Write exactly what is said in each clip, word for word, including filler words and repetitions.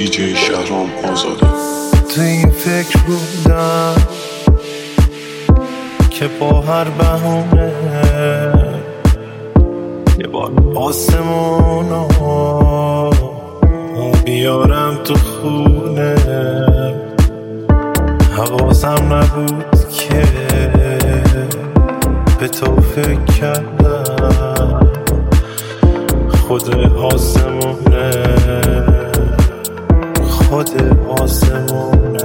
دیجی شهرام آزاده. تو این فکر بودم که با هر بهونه یه بار آسمونو بیارم تو خونه. حواسم نبود که به تو فکر کردم خود آسمونه خود آسمونه.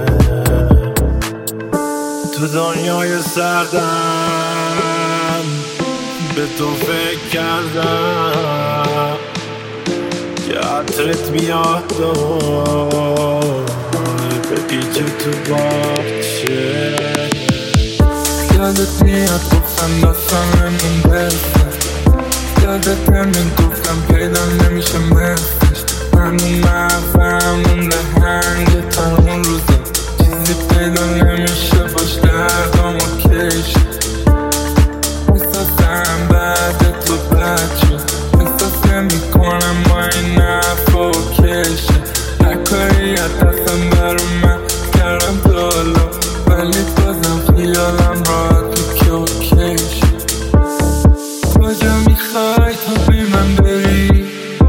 تو دنیای سردم به تو فکر کردم که عطرت میاد و بپیچه تو باغچه. یادت میاد گفتم داستان همین برسه، یادت همین گفتم پیدا نمیشه مثلش. همون مغزم اون لحنگ تا اون روزا چیزی پیدا نمیشه باش دردام و کشه. احساسم بعد تو بد شد، احساس نمیکنم با این نفا و کشه. هر کاری از دستم برو من کردم دالا، ولی بازم خیالم راحت تو که و کشه. کجا میخوای تا بی من بری؟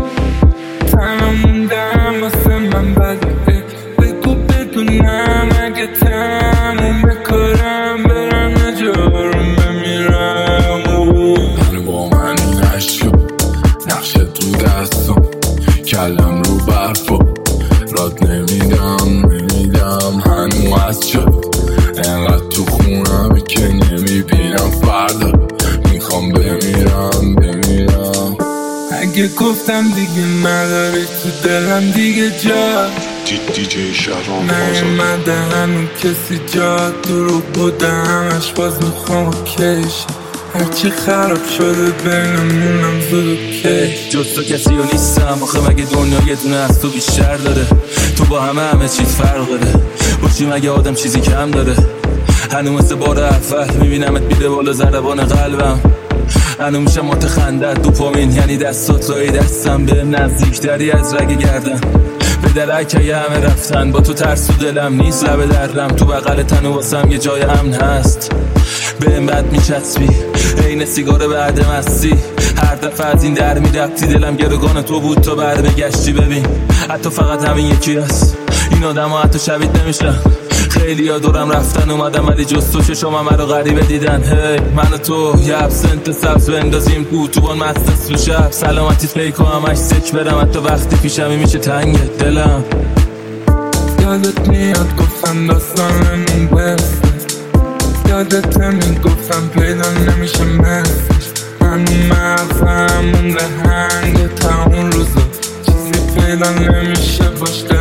تنها موندم واسه من بده، بگو بدونم اگه تموم بکارم برم نجارم بمیرم. منو با من نشو نقشه تو دستم، کلم رو برفا راد نمیدم نمیدم هنو از شد. انقدر تو خونم که نمیبینم فردا میخوام بمیرم بمیرم. اگه گفتم دیگه نداری تو دلم دیگه جا دیجی شهرام آزاده. نیومده هنو کسی جا دروغ بوده همش باز میخوام کش. هرچی خراب شده بینمونم زود و کش. جز تو کسی رو نیستم آخه مگه دنیا یه دونه از تو بیشتر داره؟ تو با همه همه چیز فرق داره، باشی مگه آدم چیزی کم داره؟ هنو مثل بار اول میبینمت بیده بالا ضربان قلبم، هنو میشم متخندت دوپامین یعنی دستات لای دستم بهم نزدیکتری از رگ گردن. به درکه همه رفتن با تو ترس تو دلم نیست لبه دردم، تو بغل تنو واسم یه جای امن هست. بهم بد میچسبی عین سیگار بعد مستی، هر دفعه از این در میرفتی دلم گروگان تو بود تا برمیگشتی. ببین حتی فقط همین یکی هست، این آدم ها حتی شبیه نمیشن. خیلی ها دورم رفتن اومدم ولی جز تو چشم همه رو غریبه دیدن. هی من و تو یه ابسنت سبز بندازیم اتوبان مست تو شب، سلامتی فیک و همش سک برم حتی وقتی پیشمی میشه تنگ دلم. یادت میاد گفتم داستان همین برسه، یادت همین گفتم پیدا نمیشه مثلش. همون مغزم اون لحنگ تا اون روزا چیزی پیدا نمیشه باش